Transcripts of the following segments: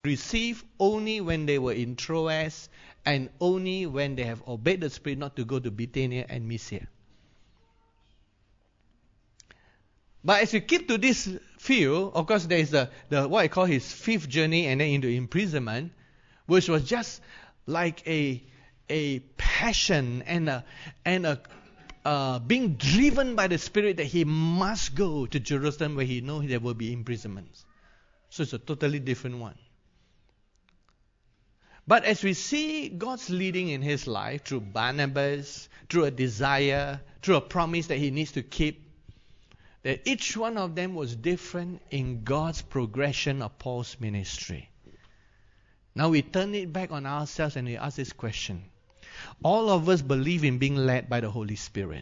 received only when they were in Troas and only when they have obeyed the Spirit not to go to Bithynia and Mysia. But as you keep to this field, of course, there is the what I call his fifth journey and then into imprisonment, which was just like a passion and a being driven by the Spirit that he must go to Jerusalem where he knows there will be imprisonments. So it's a totally different one. But as we see God's leading in his life through Barnabas, through a desire, through a promise that he needs to keep, that each one of them was different in God's progression of Paul's ministry. Now we turn it back on ourselves and we ask this question. All of us believe in being led by the Holy Spirit.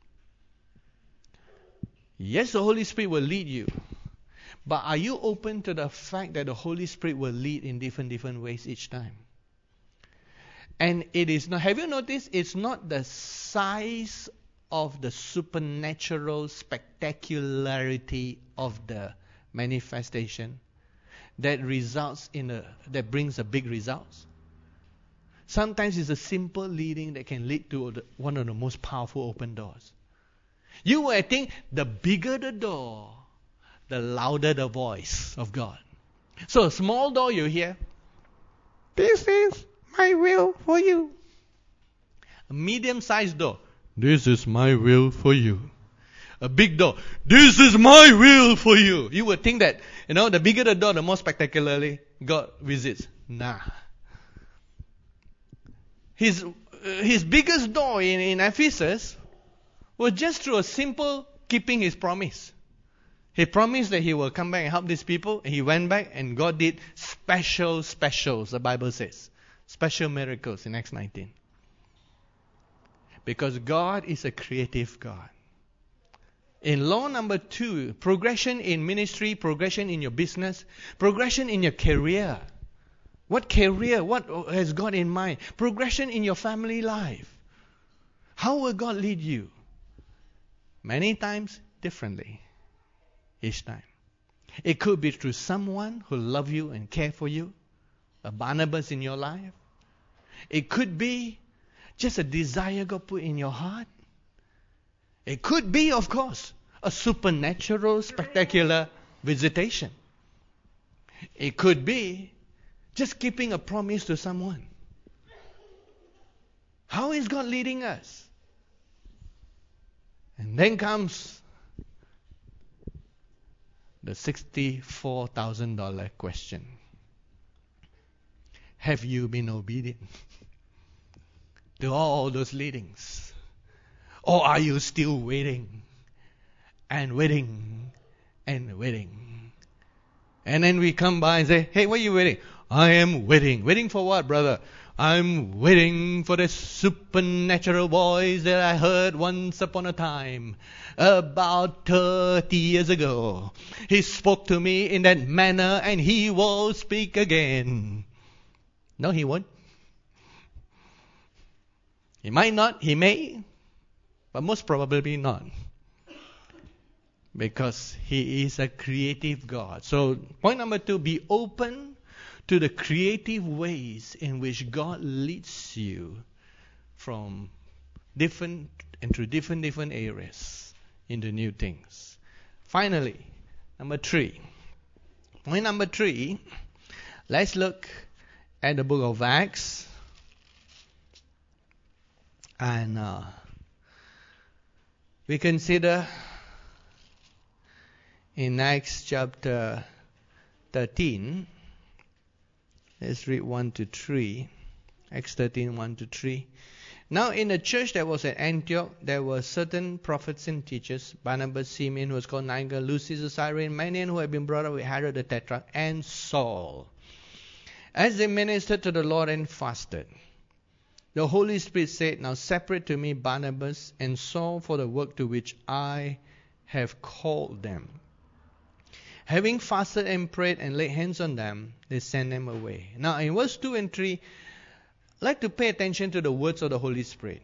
Yes, the Holy Spirit will lead you. But are you open to the fact that the Holy Spirit will lead in different ways each time? And it is not, have you noticed, it's not the size of the supernatural spectacularity of the manifestation that results that brings a big results. Sometimes it's a simple leading that can lead to one of the most powerful open doors. You will think the bigger the door, the louder the voice of God. So a small door you hear, this is my will for you. A medium-sized door, this is my will for you. A big door, this is my will for you. You would think that, the bigger the door, the more spectacularly God visits. Nah. His biggest door in Ephesus was just through a simple keeping his promise. He promised that he will come back and help these people. And he went back and God did specials, the Bible says. Special miracles in Acts 19. Because God is a creative God. In law number 2, progression in ministry, progression in your business, progression in your career. What career? What has God in mind? Progression in your family life. How will God lead you? Many times differently. Each time. It could be through someone who loves you and care for you. A Barnabas in your life. It could be just a desire God put in your heart. It could be, of course, a supernatural, spectacular visitation. It could be just keeping a promise to someone. How is God leading us? And then comes the $64,000 question. Have you been obedient to all those leadings? Or are you still waiting and waiting and waiting? And then we come by and say, hey, what are you waiting? I am waiting. Waiting for what, brother? I'm waiting for the supernatural voice that I heard once upon a time, about 30 years ago. He spoke to me in that manner and he will speak again. No, he won't. He might not, he may, but most probably not. Because he is a creative God. So point number 2, be open to the creative ways in which God leads you from different and through different areas into new things. Finally, number 3. Point number 3, let's look at the book of Acts. And we consider in Acts chapter 13, let's read 1-3. Acts 13, 1-3. Now in the church that was at Antioch, there were certain prophets and teachers, Barnabas, Simeon, who was called Niger, Lucius the Cyrene, Manaen, who had been brought up with Herod the Tetrarch, and Saul. As they ministered to the Lord and fasted, the Holy Spirit said, now separate to me Barnabas and Saul for the work to which I have called them. Having fasted and prayed and laid hands on them, they sent them away. Now in verse 2 and 3, I'd like to pay attention to the words of the Holy Spirit.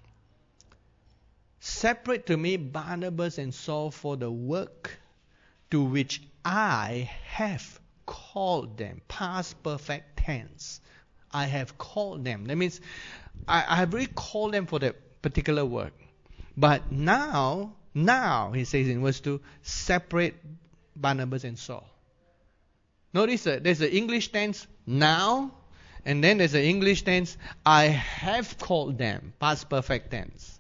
Separate to me Barnabas and Saul for the work to which I have called them. Past perfect tense. I have called them. That means I have really called them for that particular work. But now, he says in verse 2, separate Barnabas and Saul. Notice that there's the English tense, now, and then there's the English tense, I have called them, past perfect tense.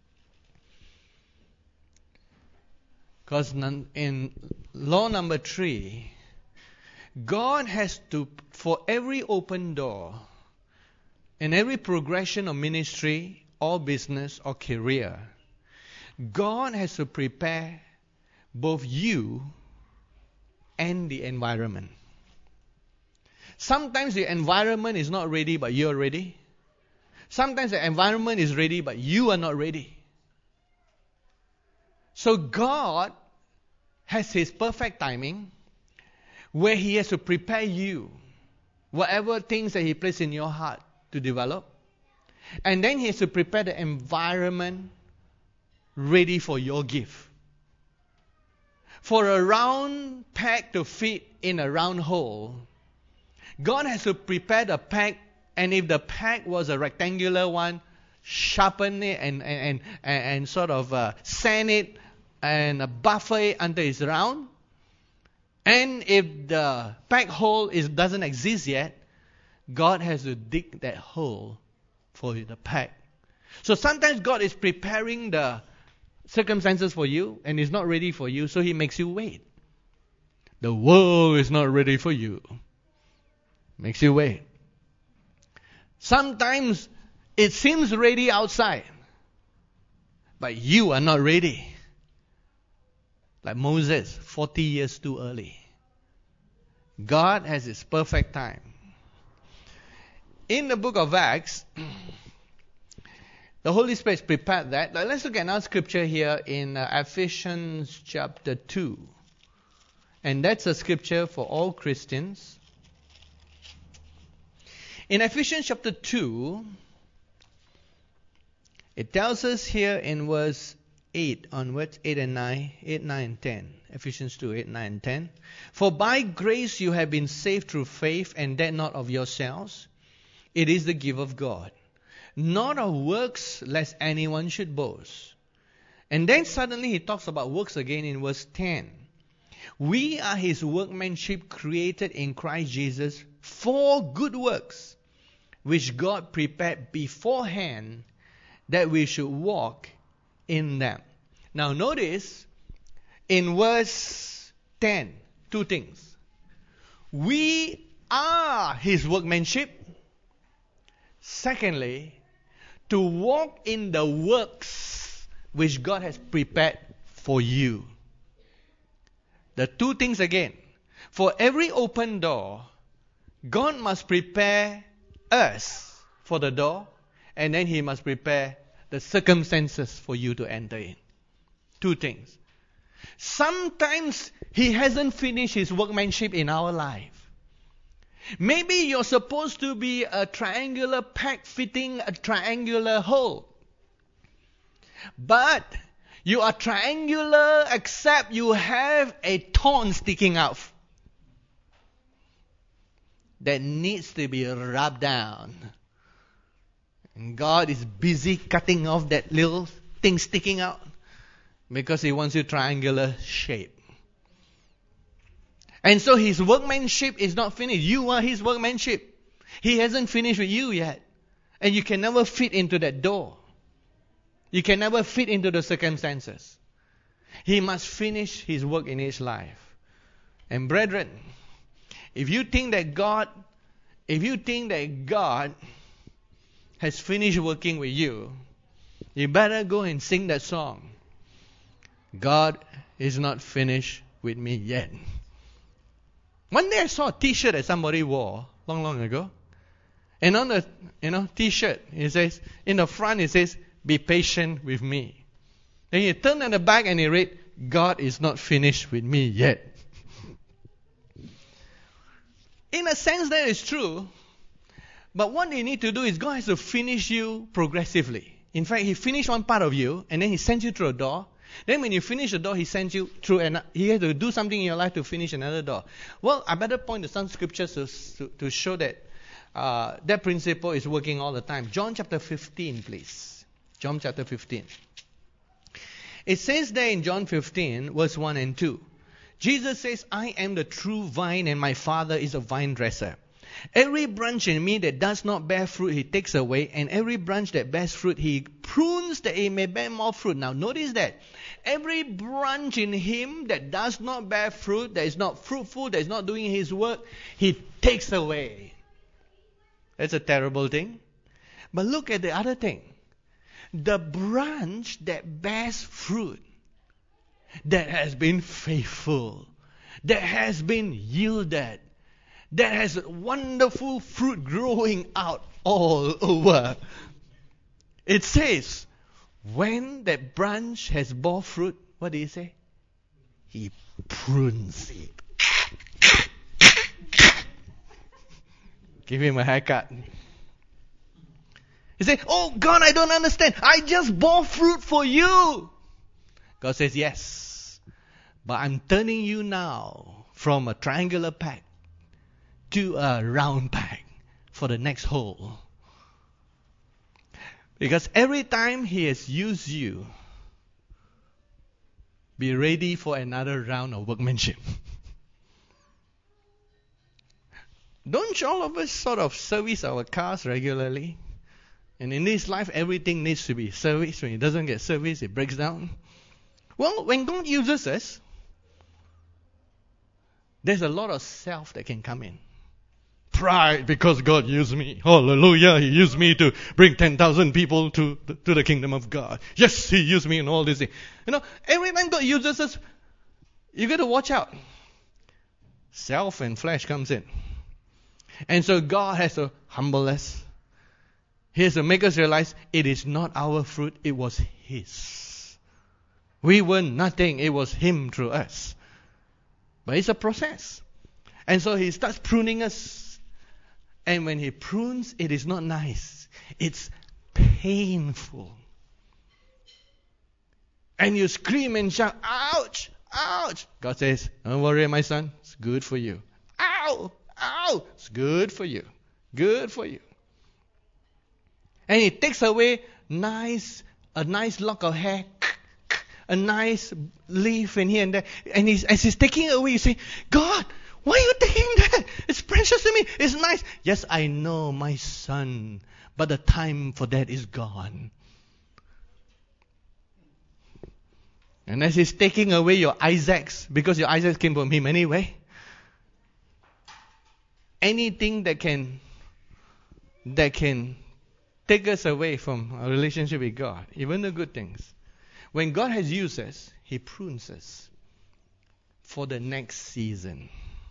Because in law number 3, God has to, for every open door, in every progression of ministry or business or career, God has to prepare both you and the environment. Sometimes the environment is not ready, but you're ready. Sometimes the environment is ready, but you are not ready. So God has His perfect timing where He has to prepare you, whatever things that He placed in your heart to develop. And then He has to prepare the environment ready for your gift. For a round peg to fit in a round hole, God has to prepare the peg, and if the peg was a rectangular one, sharpen it and sort of sand it and buffer it until it's round. And if the peg hole doesn't exist yet, God has to dig that hole for the peg. So sometimes God is preparing the circumstances for you and is not ready for you, so He makes you wait. The world is not ready for you. Makes you wait. Sometimes it seems ready outside, but you are not ready. Like Moses, 40 years too early. God has His perfect time. In the book of Acts, the Holy Spirit prepared that. Now let's look at another scripture here in Ephesians chapter 2. And that's a scripture for all Christians. In Ephesians chapter 2, it tells us here in verse 8 onwards, 8 and 9, 8, 9 and 10. Ephesians 2, 8, 9 and 10. For by grace you have been saved through faith, and that not of yourselves. It is the gift of God. Not of works, lest anyone should boast. And then suddenly he talks about works again in verse 10. We are His workmanship, created in Christ Jesus for good works, which God prepared beforehand that we should walk in them. Now notice, in verse 10, two things. We are His workmanship. Secondly, to walk in the works which God has prepared for you. The two things again. For every open door, God must prepare us for the door, and then He must prepare the circumstances for you to enter in. Two things. Sometimes He hasn't finished His workmanship in our life. Maybe you're supposed to be a triangular peg fitting a triangular hole. But you are triangular except you have a thorn sticking out that needs to be rubbed down. And God is busy cutting off that little thing sticking out because He wants you triangular shape. And so His workmanship is not finished. You are His workmanship. He hasn't finished with you yet. And you can never fit into that door. You can never fit into the circumstances. He must finish His work in His life. And brethren, if you think that God has finished working with you, you better go and sing that song. God is not finished with me yet. One day I saw a T-shirt that somebody wore long ago. And on the T-shirt, it says, in the front it says, be patient with me. Then you turn on the back and you read, God is not finished with me yet. In a sense that is true. But what you need to do is God has to finish you progressively. In fact, He finished one part of you and then He sends you through a door Then when you finish the door, he sends you through, and he has to do something in your life to finish another door. Well, I better point to some scriptures to show that that principle is working all the time. John chapter 15, please. John chapter 15. It says there in John 15, verse 1 and 2. Jesus says, I am the true vine, and my Father is a vine dresser. Every branch in me that does not bear fruit, he takes away. And every branch that bears fruit, he prunes that it may bear more fruit. Now notice that. Every branch in him that does not bear fruit, that is not fruitful, that is not doing his work, he takes away. That's a terrible thing. But look at the other thing. The branch that bears fruit, that has been faithful, that has been yielded, that has wonderful fruit growing out all over. It says, when that branch has bore fruit, what did he say? He prunes it. Give him a haircut. He said, oh God, I don't understand. I just bore fruit for you. God says, yes. But I'm turning you now from a triangular pack to a round pack for the next hole. Because every time he has used you, be ready for another round of workmanship. Don't all of us sort of service our cars regularly? And in this life, everything needs to be serviced. When it doesn't get serviced, it breaks down. Well, when God uses us, there's a lot of self that can come in. Pride, because God used me. Hallelujah, He used me to bring 10,000 people to the kingdom of God. Yes, He used me in all these things. You know, every time God uses us, you got to watch out. Self and flesh comes in. And so God has to humble us. He has to make us realize it is not our fruit, it was His. We were nothing, it was Him through us. But it's a process. And so He starts pruning us. And when He prunes, it is not nice. It's painful. And you scream and shout, ouch, ouch. God says, don't worry, my son, it's good for you. Ow, ow, it's good for you. Good for you. And He takes away a nice lock of hair, a nice leaf in here and there. And as He's taking it away, you say, God, why are you taking that? It's precious to me. It's nice. Yes, I know, my son. But the time for that is gone. And as He's taking away your Isaacs, because your Isaacs came from Him anyway, anything that can take us away from our relationship with God, even the good things, when God has used us, He prunes us for the next season.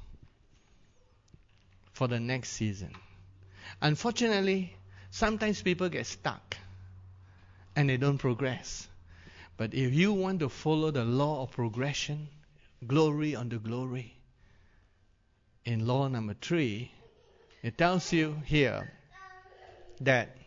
For the next season. Unfortunately, sometimes people get stuck and they don't progress. But if you want to follow the law of progression, glory unto glory, in law number 3, it tells you here that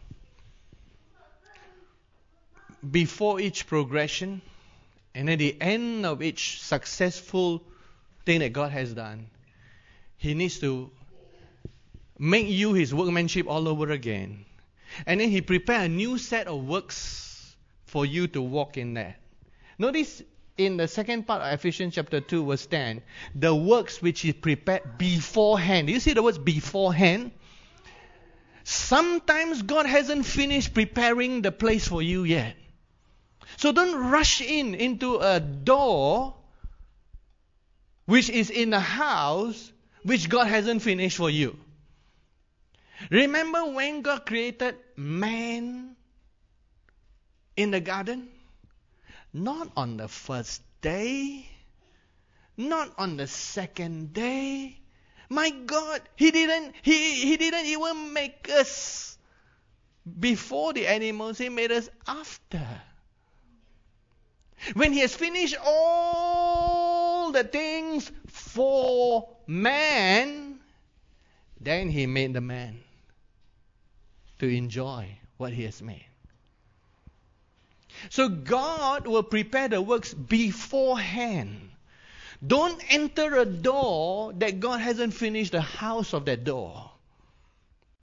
before each progression and at the end of each successful thing that God has done, He needs to make you His workmanship all over again. And then He prepare a new set of works for you to walk in that. Notice in the second part of Ephesians chapter 2 verse 10, the works which He prepared beforehand. Do you see the words beforehand? Sometimes God hasn't finished preparing the place for you yet. So don't rush into a door which is in a house which God hasn't finished for you. Remember when God created man in the garden? Not on the first day, not on the second day. My God, He didn't even make us before the animals, He made us after. When He has finished all the things for man, then He made the man to enjoy what He has made. So God will prepare the works beforehand. Don't enter a door that God hasn't finished the house of that door.